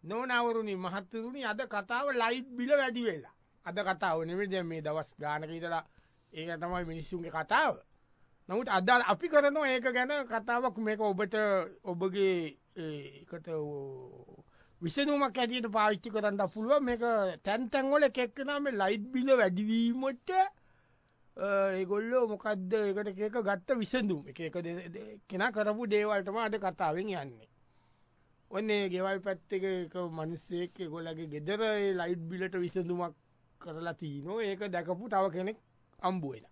නොනවරුණි මහත්තරුණි අද කතාව ලයිට් බිල වැඩි වෙලා. අද කතාව නෙවෙද මේ දවස් ගානක ඉදලා ඒක තමයි මිනිස්සුන්ගේ කතාව. නමුත් අදල් අපි කරනවා ඒක ගැන කතාවක් මේක ඔබට ඔබගේ එකට විසනුමක් ඇතියට පාවිච්චි කරන්න පුළුව මේක තැන්තැන්වල එකක්කනම ලයිට් බිල වැඩිවීමට ඒගොල්ලෝ මොකක්ද එකට ඒක ගත්ත විසඳුම් එක කෙන කරපු දේවල්ටම අද කතාවෙන් යන්නේ. ඔන්නේ ගෙවල් පැත්තක එක මනුස්සේක ගොලගේ ගෙදර ලයිට් බිලට විසඳුමක් කරලා තිීනෝ ඒක දැකපු තව කෙනෙක් අම්බුවෙන.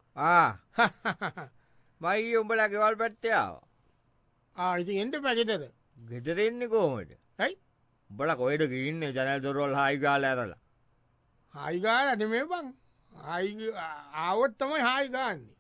මයි උඹලා ගෙවල් පැත්තයාව ඉති එන්ට පැගෙතද ගෙදරෙන්නේ කෝමට ඇයි උඹල කොයිට ගින්න ජනල් දොරවල් හයිගාල ඇරලා හයිගාල අද මේ බං ආවොත් තමයි හායිගාන්නේ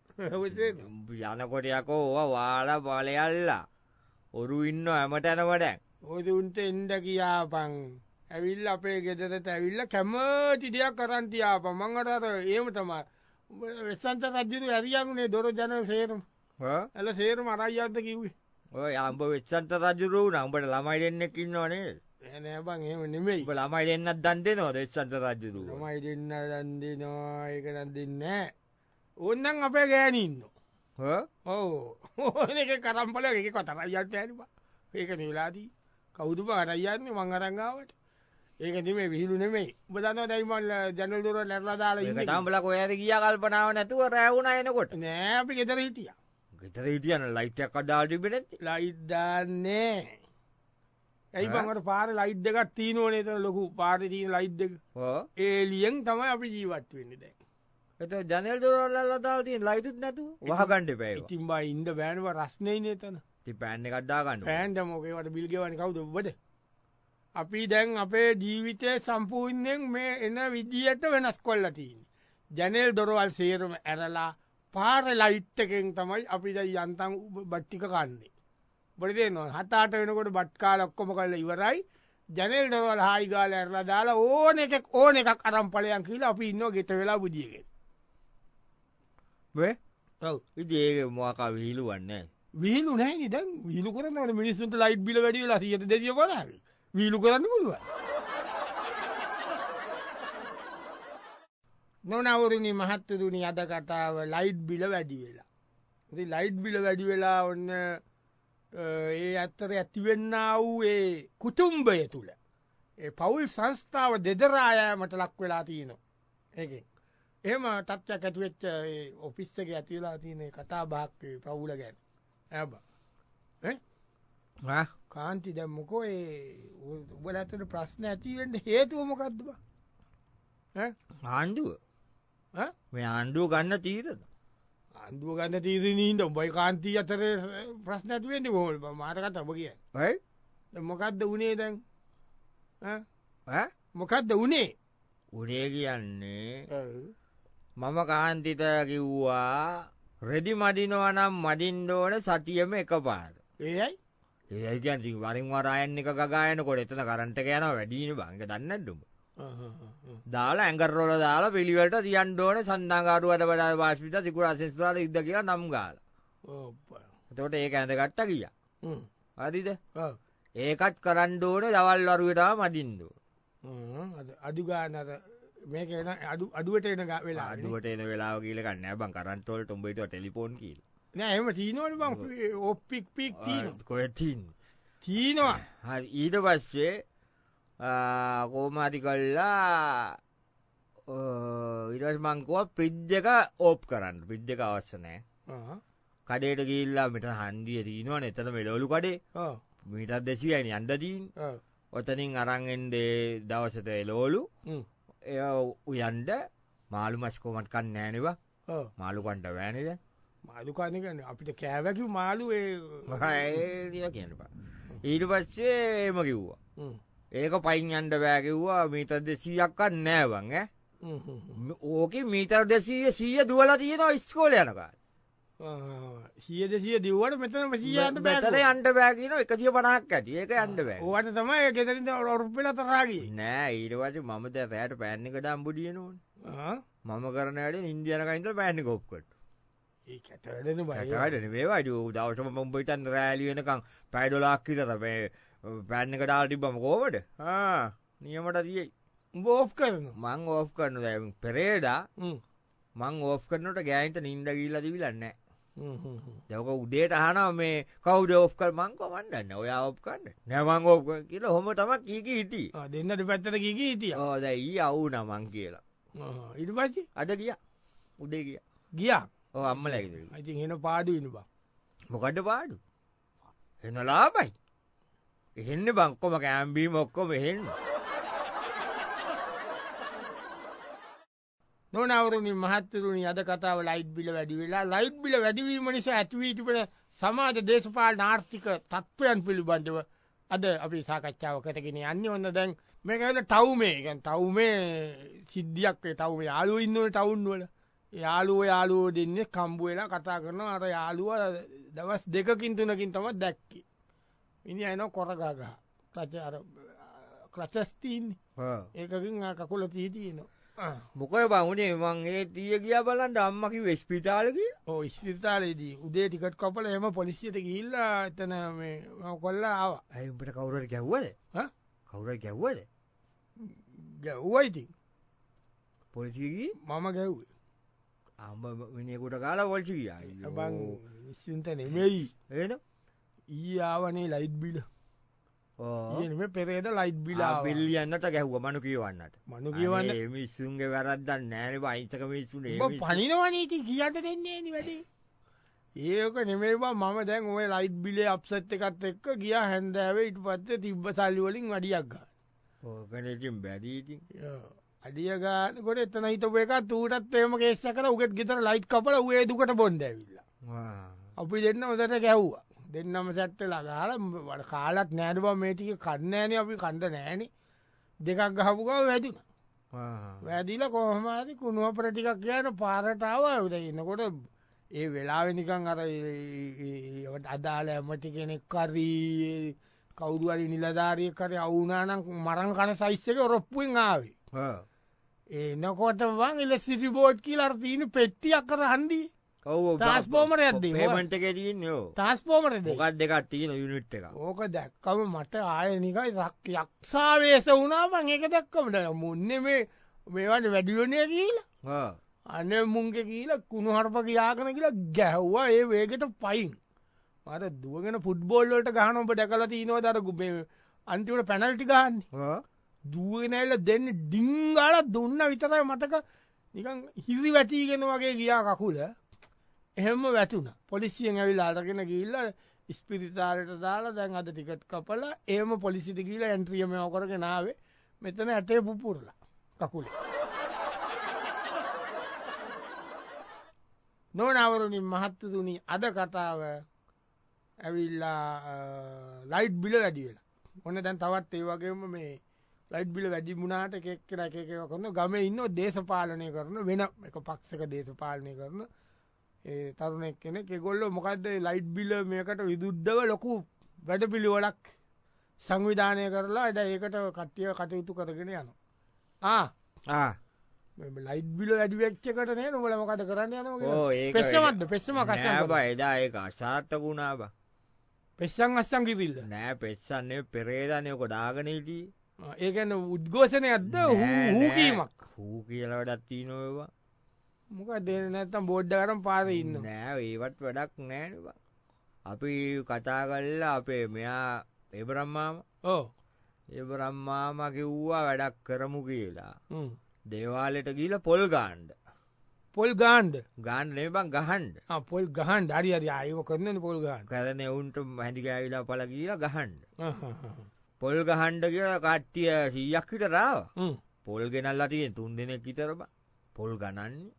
යනකොටයකෝ ඕ වාල බලයල්ලා ඔරු ඉන්න ඇමට ඇනවඩැන් ඔද උන්ට එන්ඩ කියාපං ඇවිල් අපේ ගෙදරට ඇවිල්ල කැමති දෙයක් කරන්තියාප මංගටර ඒම තමා වෙස්සන්ත රජ්ජුතු ඇරියනුනේ දොර ජන සේරුම් ඇල සේරුම අරයියත්ද කිව්වේ ඔය අම්ඹ වෙච්චන්ත රජුරුවන උඹට ළමයි දෙන්නෙක් ඉන්නවනේ ඇනබං එම නෙමෙයි ළමයි දෙන්නත් දන්දේ නො දෙස්සන්ත රජුරු ළමයි දෙන්න දන්දේ නවා ඒක දන් දෙන්න ඔන්නන් අපේ ගෑනඉන්න ඕ ඕන එක කරම්පල එක කොතර අයත් ඇනිබ ඒක නිලාදී කවුදුප අරයන්න මං අරංගාවට ඒක නෙමේ විහිලු නෙමෙයි බදන්න දැයිමල් ජනල්දුර නැරලා දාලා ටම්බල කොයද කිය කල්පනාව නැතුව රැවුණ එනකොට නෑ අපි ගෙදර හිටිය ගෙතර හිටියන ලයිට්යක් කඩාටිබෙන ලයිද්දන්නේ ඇයි බඟට පාර ලයිද් දෙකත් තිීනෝනේ තර ලොකු පාරතිීන ලයිද් දෙක ඒලියෙන් තමයි අපි ජීවත් වෙන්න දැ එත ජනල් දුරල්ල දාතිය ලයිතුත් නැතු වහගණ්ඩ පැයි තිම්බා ඉන්ද බෑනව රස්නය නේතන ති පැන්න කඩ්ඩාගන්න පෑන්ට මොකේවට බිල්ගවන කවුද බද අපි දැන් අපේ ජීවිතය සම්පූර්ණයෙන් මේ එන විදිහට වෙනස් කොල්ලතිීන් ජනල් දොරවල් සේරම ඇරලා පාර ලයිට්ටකෙන් තමයි අපි ද යන්තන් බට්ටික කන්නේ බොඩිදේ නො හතාට වෙනකොට බට්කාල ඔක්කොම කල්ල ඉවරයි ජනල් දොරවල් හායිගාල ඇරලා දාලා ඕන එකක් ඕන එකක් අරම් පලයන් කියලා අපි ඉන්න ගෙත වෙලා බුදියගෙන් ඉදඒ මොකා විහිලු වන්නේ විහිලු නෑ දැන් විලු කරන්නට මිනිස්සුන්ට ලයිට් බිල වැඩිලා සියට දෙදිය පොද වීලු කරන්න පුළුව නොනවරණි මහත්තතුනි අද කතාව ලයිට් බිල වැඩි වෙලා ලයිට් බිල වැඩි වෙලා ඔන්න ඒ අත්තර ඇතිවෙන්න වූ ඒ කුතුම්බය තුළ පවුල් සංස්ථාව දෙදරායමට ලක් වෙලා තියනවා ඒ එහම තත්ත්යක් ඇතිවෙච්ච ඔෆිස්සක ඇතිවෙලා තියන කතා භාක් පවුල ගැන ඇබ කාන්ති දැම්මකෝ උබල ඇතට ප්‍රශ්න ඇතිවෙන්ට හේතුවමකක්දබ ආණ්ඩුව මේ ආණ්ඩුව ගන්න තීරද අන්දුව ගන්න තීරනීන්ට උඹයි කාන්තිී අතර ප්‍රශ්න ඇතිවෙන්ට හොල් මාරකත් ඔබ කිය මොකක්ද උනේ දැන් මොකක්ද උනේ උනේ කියන්නේ මම කාන්තිත කිව්වා රෙදි මඩිනවනම් මඩින්ඩෝන සටියම එක පාර ඒයි ඒකන් වරින් වරයන් එක ගායන කොට එතන කරන්ට යන වැඩීන බංග දන්නඩුම දාලා ඇඟරෝල දාලා පිළිවලට තියන්ඩෝන සන්දාගරුවට වඩා වාශ්පිත සිකුර අසෙස්වාල ඉද කියලා නම් ගාල තොට ඒක ඇඳ ගට්ට කිය අදිද ඒකත් කරන්්ඩෝන දවල්වරුවටා මඩින්ඩෝ අඩුගානර මේක අඩුවට එන වෙලා අදුවට එන වෙලා කියලකන්න බං කරන්තොල් ටොම්බට ටෙලිපෝන් කියල නෑ එම තිීනවට බං ඔප්පික් පික් කොතින් තිීනවා ඊට පස්සේ කෝමාති කල්ලා ඉරස් මංකුව පිද්ජක ඕප් කරන්න පිද්ජක අවස්සනෑ කඩේට ගිල්ලා මෙට හන්දිය තිීනවා එතන මෙලෝලු කඩේ මිටත් දෙසියනි අන්දදීන් ඔතනින් අරංගෙන්දේ දවසත එලෝලු එය උයන්ඩ මාළු මස්කෝමට් කන්න නෑනවා මාළුකන්ට වෑනද මාළුකානකන්න අපිට කෑවැකි මාළු කියනපා ඊට පස්සේ ඒම කිව්වා ඒක පයින් අන්ඩ බෑකිව්වා මීට දෙසීයක්කත් නෑවන් ඕක මීටර් දෙසීය සීය දුවල තියෙනවා ස්කෝල යනකා සිය දෙසිය දිවට මෙතන සියන්ට බැතර අන්ට බෑකින එකසිය පනක් ඇති ඒක අන්ඩ බෑ ඕට තමයි ගෙතරින්ට ඔරුපිල තරාගේ නෑ ඊටවච මමද රෑට පැන්නික ඩම්බුඩිය නොන් මම කරනයට ඉන්දියනකයින්ට පැන්න කොප්කට ඒ ඇතන බට මේ වඩ දවටම මොම්බයිටන් රෑලියනකං පැඩොලාක්කිතර පැන්න කටාල් තිබම කෝමට නියමට තියයි බෝෆ් කරන මං ඕෆ් කරනු දැ පෙරේඩා මං ඕෆ් කරනට ගෑන්ත නින්ද ගිල්ල තිබිලන්න දක උදේට අහන මේ කවුද ඔෆ්කල් මංකෝ මන්ඩන්න ඔය ඔප්කන්න නැමං ඕප් කියල හොම තමක් කීක හිටි දෙන්නට පැත්තට කීක හිටිය ඕද ඊ අවු නමං කියලා ඉට පච්චි අද කිය උදේ කිය ගියා ඕ අම්ම ලැග ඉතින් එන පාඩු ඉනු බා මොකඩ පාඩු එන්න ලාබයි එහෙන්න බංකොම කෑම්බී මොක්කොම එහෙන්න නොනවරුණි මහත්තරුණි අද කතාව ලයිට් බිල වැඩි වෙලා ලයිට් බිල වැඩිවීම නිසා ඇතිවීටිපන සමාජ දේශපාල නාර්ථික තත්ත්වයන් පිළිබඳව අද අපි සාකච්ඡාව කතගෙන යන්න ඔන්න දැන් මේකල තවුමේ ගැන් තවුමේ සිද්ධියක් තවම යාලුව ඉන්නව ටවුන්වල යාලුව යාලුවෝ දෙන්නේ කම්බුවෙලා කතා කරන අර යාලුව දවස් දෙකකින් තුනකින් තම දැක්කි ඉනි අයන කොරගාග ක්‍රචස්තීන්නේ ඒකින් කකුල තීතියනවා මොකය බවුණේ මංගේ තිය කිය බලන්ට අම්මකි වෙස්පිතාලක ඕ ස්පිතාලේදී උදේ ටිකට් කපල එම පොලිසියට ගිල්ලා එතන කොල්ලා ආව ඇයිට කවුරට ගැව්වද කවුර ගැව්වද ගැව්වයිති පොලිසිගී මම ගැව්වේ අම්බ මිනිකුට කාලා පොල්සි කිය බං විශ්සුන්ත නෙමෙයි ඒන ඊ ආවනේ ලයිට් බිල පෙරේද ලයිට් බිලා පිල්ලියන්නට ගැහ්ව මනු කියවන්නට මනු කියවන්න මිස්සුන්ගේ වැරද්දන්න නෑන පයිසක මිස්සුනේ පනිනවනීති කියට දෙන්නේ නි වැඩේ ඒක නෙමේවා මම දැන් ඔය ලයිට් බිලේ අප්සත් එකත් එක්ක ගිය හැන්දෑවේ ඉට පත්ත තිබ්බ සල්ලිවලින් වඩියක් ගන්න ඕකනටින් බැදීති අඩියගාන කොට එතන හිතප එක තූටත් ඒම කේස්ස කර උගෙත් ගෙතර ලයිට් කපල ඒ දුකට බොන්ඩ ඇවිල්ලා අපි දෙන්න ඔදට ගැව්වා දෙන්නම සැට්ටලා ගාල වට කාලත් නෑඩබ මේටික කන්නෑන අපි කණ්ඩ නෑන දෙකක් ගහපුකව වැඩින වැදිල කොහොමද කුණුව ප්‍රටිකක් කියන පාරටාව උද එන්නකොට ඒ වෙලාවෙනිකං අර අදාල ඇමති කෙනෙක් කරී කවුරුවරි නිලධාරිය කර අවුනානක් මරං කන සයිස්සක රොප්පුුවෙන් ආවේ එන්නකොට වන් එල සිරිබෝඩ් කියල අර්තිීන පෙට්ටියක් කර හන්දී ටස්පෝමර ඇද පේමට එක තියන්න ටස්පෝමර දෙකත් දෙකත් තියෙන යුනිට් එක ඕක දැක්කම මට ආයනිකයි රක් යක්ෂාවේස වුණාපන් ඒක දැක්කමට මුන්න මේවට වැඩියෝනය කියලා අන්න මුන්ගේ කියල කුණු හරප කියාකන කියලා ගැහ්වා ඒ වේගෙට පයින් මට දුවගෙන පුඩ්බෝල්ලට ගහන ඔබ දැකල තියනවා දරකුබ අන්තිවට පැනල්ටි ගන්න දුවගෙනඇල්ල දෙන්න ඩිංගාල දුන්න විතරයි මතක නිකන් හිරි වැටීගෙන වගේ ගියා කකුල එහෙම වැතුන පොලිසියෙන් ඇවිල් අරගෙන ගිල්ල ස්පිරිතාරයට දාලා දැන් අද ටිකට් කපල ඒම පොලිසිට ගීල ඇන්ත්‍රියම ඕකරගෙනාවේ මෙතන ඇටේ පුපුරලා කකුලේ නොනවරුණින් මහත්තතුනි අද කතාව ඇවිල්ලා ලයිට් බිල වැඩි වෙලා ඔන්න දැන් තවත් ඒ වගේම මේ ලයිට් බිල වැඩි මුණට එකක් කෙන එකක කරන ගම ඉන්න දේශපාලනය කරන වෙන එක පක්ෂක දේශපාලනය කරන තරුණෙක් කෙනෙක් ගොල්ල මොකක්ද ලයිට් බිල මේකට විදුද්ධව ලොකු වැඩ පිළිවලක් සංවිධානය කරලා එද ඒකට කට්ටිය කටයුතු කරගෙන යනවා ලයිට් බිල වැඩි වෙච්චකට නේ නොල මොකද කරන්න යන පෙස්සමත්ද පෙස්සම කශ එදා ඒ අශාර්ථකුණාව පෙස්සන් අස්සන් කිවිල්ල නෑ පෙස්සන්නේ පෙරේධනයක දාගනීටී ඒකන උද්ගෝෂණය අද හූකීමක් හූ කියලවටත්ති නොවා මොක දෙ නැත්තම් බෝඩ්ඩකරම් පාද ඉන්න නෑ ඒවත් වැඩක් නෑනවා අපි කතා කල්ලා අපේ මෙයා එබරම්මාම එබරම්මාම කිව්වා වැඩක් කරමු කියලා දේවාලට ගීල පොල් ගාන්ඩ පොල් ගාන්ඩ ගාන්ඩ බං ගහන්ඩ පොල් ගහන් දරි අරි අයව කරන්න පොල් ගාන් කරන එවුන්ට හැදිකඇවිලා පල කියලා ගහන්ඩ පොල් ගහන්ඩ කියලා කට්ටිය සීයක්කිට රාව පොල් ගෙනල්ලා තියෙන් 3 දෙනෙක් විතරබ පොල් ගණන්නේ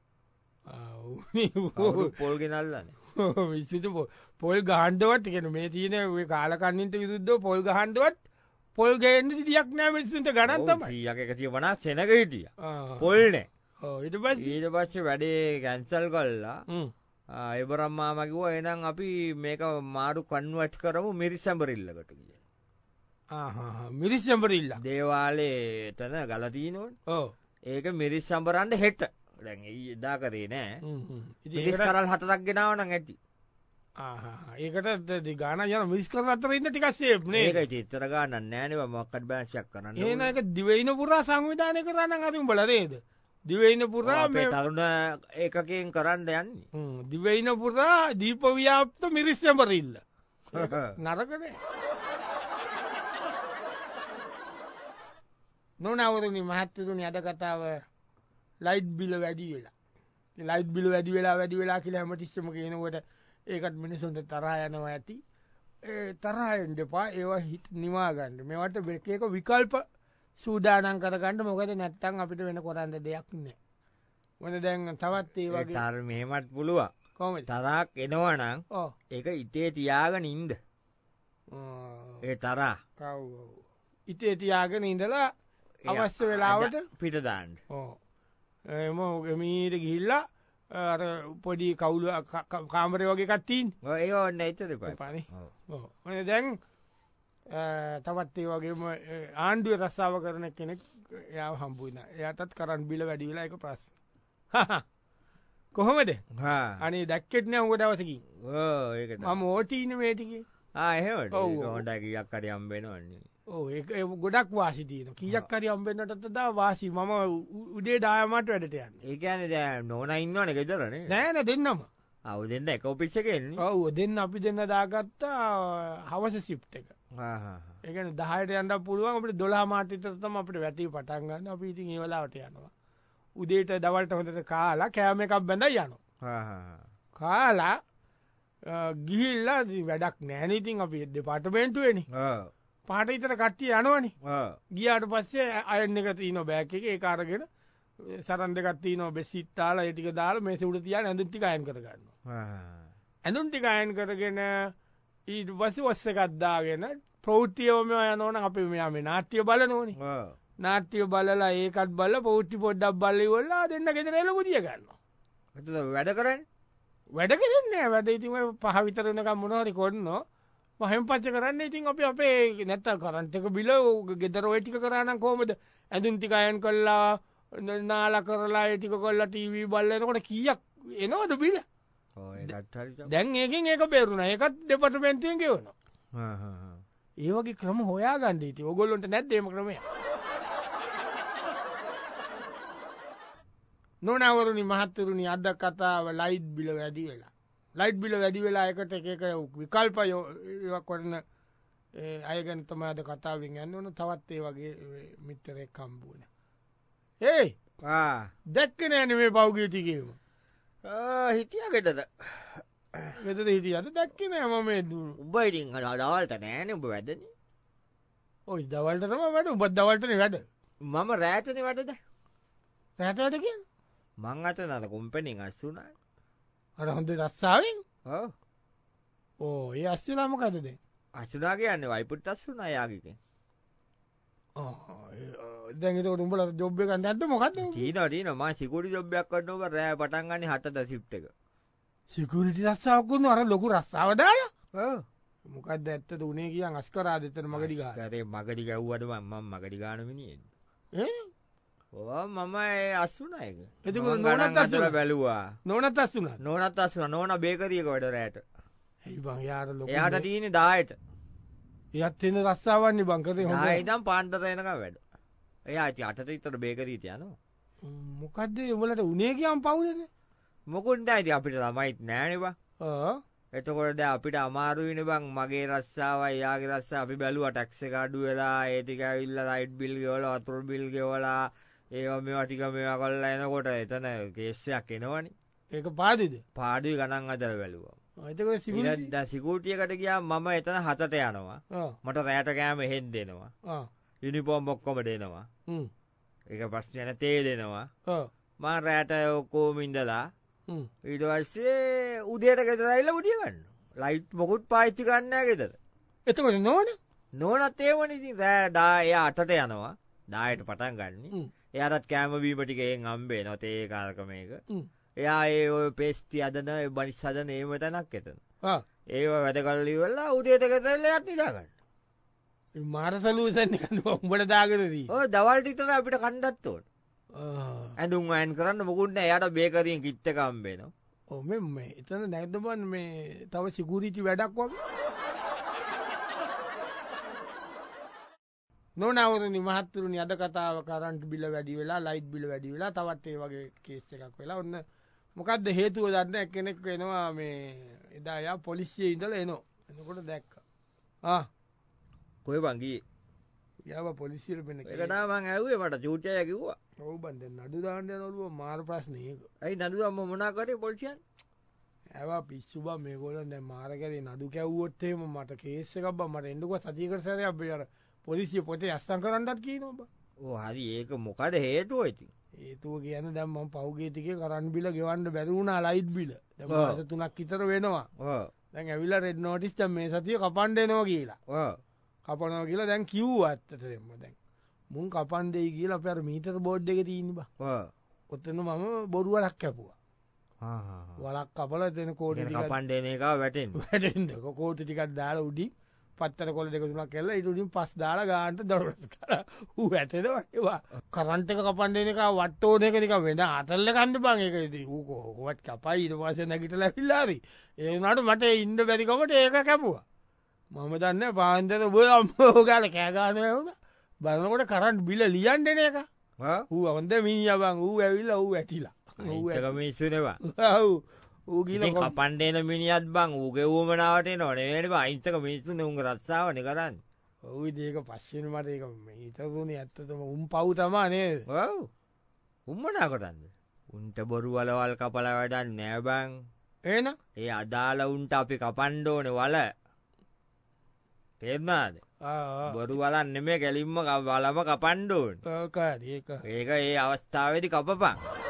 පොල් ගෙනල්ලන්න විසිතු පොල් ගහන්ඩවත් ගෙන මේ තියන කාලකන්නට විදුද්ධ පොල් ගහන්ඩුවත් පොල් ගන්න සිටියක් නෑ විසුන්ට ගනත්තම යකතිය වනා සෙනක හිටිය පොල්නෑ ඊට පස්සේ වැඩේ ගැන්සල් කල්ලා එබරම්මාමකිව එනම් අපි මේක මාරු කන්ුවට කරමු මිරිසැම්බරිල්ලකට කිය මිරිස් සැම්බරිල්ල දේවාලේ තන ගලතිීනොන් ඒක මිරිස් සම්බරන්ඩ හෙට දැන් එදා කරේ නෑ ඉ කරල් 4ක් ගෙනාවන ඇති ඒකට ගාන යන මිස් කර අතර ඉන්න ටිකක් සේප්නේ ඒක චිත්තර ගන්න නෑනව මොක්කට බෑශයක් කරන්න ඒන එක දිවයින පුරා සංවිධානය කරන්න අතිම බලරේද දිවයින පුරා මේ තරුණ ඒකකින් කරන්න යන්නේ දිවයින පුරා දීපව්‍යාප්ත මිරිස්සැමරඉල්ල නරකනේ නොනවරනි මහත්තතුනි අද කතාව ලයිට් බිල වැඩි වෙලා ලයිට් බිල වැඩි වෙලා කියලා හැමතිස්සම කියනකොට ඒකට මිනිසුන්ට තරහ යනවා ඇති තරහෙන් දෙපා ඒවා හිත් නිවාගන්න මේවට එකක විකල්ප සූදානන් කරගන්න මොකද නැත්තන් අපිට වෙන කොරන්ද දෙයක් නෑ වන දැන් තවත් ඒ වගේ තර මෙහෙමත් පුළුවන් කොම තරක් එනවනං ඒක ඉතේ තියාගෙන ඉන්ද ඒ තරා ඉතේ තියාගෙන ඉඳලා අවස්්‍ය වෙලාවට පිටදාන්ඩ එම ගමීට ගිහිල්ලා පොඩි කවුල කාමරය වගේ කත්තිීන් ඒ ඔන්න එතද පනි දැන් තවත් ඒ වගේම ආණ්ඩුව රස්සාාව කරන කෙනෙක් යා හම්බුවන එයටත් කරන්න බිල වැඩිවෙලා එක ප්‍රස් කොහොමද අනේ දැක්කෙට්න උග දවසකින් මම ඕටීන මේටික එහෙට හොටකියක් කර අම්බෙනවන්නේ ඒ ගොඩක් වාසිතියන කියක් කරි අම්බෙන්න්නට දා වාසි මම උඩේ දායමට වැඩටයන්න ඒකන දැ නොන ඉන්නවන ගෙදරන නෑන දෙන්නම අවු දෙන්න එක ඔපිච්චකෙන් ඔවු දෙන්න අපි දෙන්න දාගත්තා හවස සිප් එක ඒකන දහයට යන්න පුළුවන් අපට දොලා මාතිතරතම අපට වැටී පටන්ගන්න අපි ඉතින් ඒවලාට යනවා උදේට දවල්ට හොඳට කාලා කෑම එකක් බැඳ යනවා කාලා ගිහිල්ලා වැඩක් නෑනීතින් අපි එද පටමෙන්ටුවනි පාට ඉතර කට්ටිය යනවනි ගියාට පස්සේ අයන්න එක තියන බෑක එක ඒ කාරගෙන සරන් දෙකත්ති නො බෙසිත්තාලා ඒටික දාල මේ සුට තියන ඇඳුන්ටි අයන් කරගන්න ඇඳුන්ටි අයන් කරගෙන ඊට පස ඔස්ස එකත්දාගෙන ප්‍රෘතියෝම යනෝන අපි මෙයාම නාට්‍යය බල නොනි නාට්‍යය බලලා ඒකත් බල පෞට්ටි පොඩ්ඩක් බල්ලි වල්ලා දෙන්න ගෙතර එල පුදිය ගන්න වැඩ කරන්න වැඩ කරන්නේ වැඩ ඉතිම පහවිතරනක මොනහරි කොන්නවා මහෙම පච්ච කරන්න ඉතින් අපි අපේ නැත්ත කරන්තක බිල ගෙදර ඔයටික කරන්න කෝමද ඇඳුන්තිකයන් කොල්ලා නාල කරලා ඒටික කොල්ලා ටීවී බල්ලනකොට කියක් එනවද බිල දැන් ඒකින් ඒක බේරුණ ඒකත් දෙපටමෙන්තියෙන් ගෙවන ඒවගේ ක්‍රම හොයා ගන්ඩීති ඔගොල්ලොන්ට නැත්දේම ක්‍රමය නොනවරුණි මහත්තරුණි අද කතාව ලයිට් බිල වැඩි වෙලා ලයිට් බිල වැඩි වෙලා එකට එක විකල්පයෝ කරන අයගැන තමාද කතාවෙන් යන්න ඕන තවත් ඒ වගේ මිත්තරෙක් කම්බුවන ඒ දැක්ක නෑන මේ පෞගීතිකීම හිටියගෙටද වෙතද හිටිය අද දැක්ක නෑම මේ උබයිටිං අඩවල්ට නෑන උඹ වැදන ඔයි දවල්ටම වැඩ උබත් දවල්ටන වැඩ මම රෑතන වැඩද රෑතට කිය මං අත නද කොම්පනිින් අස්සුනා අර හොඳ රස්සාාවෙන් ඕ ඒ අස්්‍යලාමකදද අසුනා කියන්න වයිපුට් අස්සුන යාගික දැගත උඹල ජොබ්බ කන්න ඇත මොකද ීනටන ම සිකුරි ජොබ්යක් කන්නව රෑ පටන්ගන්න හතද සිප් එක සිකුරිටි රස්සාාවකුන්න අර ලොකු රස්සාාවදාය මොකද ඇත්ත උනේ කියන් අස්කරා දෙතන මගඩි කරේ මගඩි ගැව්වට මම මගඩි ගානමිනියෙන් මම අස්සුනයක එති නොනත් අසල බැලවා නොනත් අස්සුන නොනත් අස්සුන නොන බේකරියක වැඩ රෑට යාට එයාට තියන දායට එයත් එන්න රස්සාාවන්නේ බංකරේ ඉදම් පාන්තත එනක වැඩ එයා ඇති අටත ඉතර බේකරීත යනවා මොකක්ද උඹලට උනේ කියම් පවුලද මොකුන්ට ඇති අපිට ළමයිත් නෑනවා එතකොටද අපිට අමාරුවන බං මගේ රස්සාාව යාගේ රස්ස අපි බැලුව ටක්ස කාඩු වෙලා ඒටික ඉල්ල රයිට් බිල් ගෙවල අතුර බිල් ගෙවලා ඒවා මේ වටික මේවා කොල්ල එනකොට එතන කේස්සයක් එනවනි ඒක පාදිද පාඩි ගණන් අදර වැලුවා සිකූටියකට කියා මම එතන හතට යනවා මට රෑට කෑම හෙන් දෙනවා යුනිපෝම් බොක්කොම දෙනවා එක ප්‍රශ්නයන තේ දෙනවා මා රෑට ඔක්කෝමින්දලා ඊට වස්සේ උදේට ගෙතරයිල්ල උඩියගන්න ලයිට් මොකුත් පාච්චි කන්නෑ ගෙතර එතකොට නොන නොනත් ඒවනි රෑඩාය අටට යනවා දායට පටන් ගන්න එයාරත් කෑමබීමටිකයෙන් අම්බේ නොතේ කාරකමයක එයා ඒ ඔය පෙස්ති අදන බනිස් සදන ඒම තැනක් එතන ඒව වැඩ කල්ලි වෙල්ලා උදේට ගෙතරල්ල ඇත් නිදාගන්න මාරසලූසන්න උඹට දාගරදී දවල්ටිතර අපිට කණ්ඩත්තෝට ඇඳුම් අයන් කරන්න මුකුන්න යට බේකරින් කිත්තකම්බේනවා මේ එතන නැගතබන් මේ තව සිකුරීටි වැඩක් වගේ නොනවරනි මහත්තුරුණි අද කතාව කරන්ට බිල වැඩි වෙලා ලයිට් බිල වැඩි වෙලා තවත් ඒ වගේ කේස් එකක් වෙලා ඔන්න මොකක්ද හේතුව දන්න එක්කෙනෙක් වෙනවා මේ එදායා පොලිසිය ඉඳල එනෝ එනකොට දැක්ක කොය බංගී යව පොලිසිර පෙන එකටමං ඇවේ මට චූටය කිව්වා ඔවු බන්ද නඩු දාන්ඩය නොලුව මාර ප්‍රශ්නයක ඇයි නදුවම්ම මොනාකරේ පොල්සියන් ඇව පිස්සුබ මේ ගොල දැ මාරකරේ නඩු කැව්වොත්තේම මට කේස්සකක් මට එඩුව සතිකරසරය අපර පොලිසිය පොතේ අස්තන් කරන්නත් කී නොබ හරි ඒක මොකද හේතුව ඇති ඒතුව කියන දැම්ම පෞගේතික කරන් බිල ගෙවන්ඩ බැරුණා ලයිට් බිල තුනක් ඉතර වෙනවා දැන් ඇවිල රෙඩ් නෝටිස්ට මේ සතිය කපන්ඩනවා කියලා කපනව කියලා දැන් කිව් අත්තටෙම දැන් මුන් කපන්දෙයි කියලා පැර මීතර බෝඩ් එක තිීන්න බා ඔත්තන මම බොරුවලක් කැපුවා වලක් කපල එතන කෝට පණ්ඩන එක වැටෙන් වැටෙන්ද කෝට ටිකක් දාලා උඩි පත්තර කොල දෙක තුනක් කෙල්ල ඉටුටින් පස් දාලා ගාන්ට දොරස් කර හූ ඇතෙනවා කරන්ටක කපන්ඩන එක වට්ටෝ දෙකනික වෙන අතල්ල කන්ද බං එක ඌකෝවත් කපයි ඉට පස නැගිට ලැහිල්ලාරි ඒනට මට ඉන්ද බැරිකමට ඒක කැපුවා මම දන්න පාන්තර බ අම්මෝගාල කෑගානය වුණ බලනකොට කරන්ට බිල ලියන්ටන එක ඌ අවන්ද මිනි බං ඌ ඇවිල්ල ඌ ඇතිලා මිස්සුනවා ඌගිල පණ්ඩේන මිනිියත් බං ඌගේ ූමනාවට නොනට අයිංසක මිස්සුන උන් රත්සාාවන කරන්න ඔවු දේක පශ්චන මට එක හිතරුණ ඇත්තතම උම් පව් තමානේ උම්මනා කොටන්න උන්ට බොරු වලවල් කපල වැඩන්න නෑබං ඒන ඒ අදාල උන්ට අපි කපන්්ඩෝන වල තේරනාද බොරු වලන්න මේ ගැලින්ම වලම කපන්්ඩෝන් ඒක ඒක ඒ අවස්ථාවදි කපපන්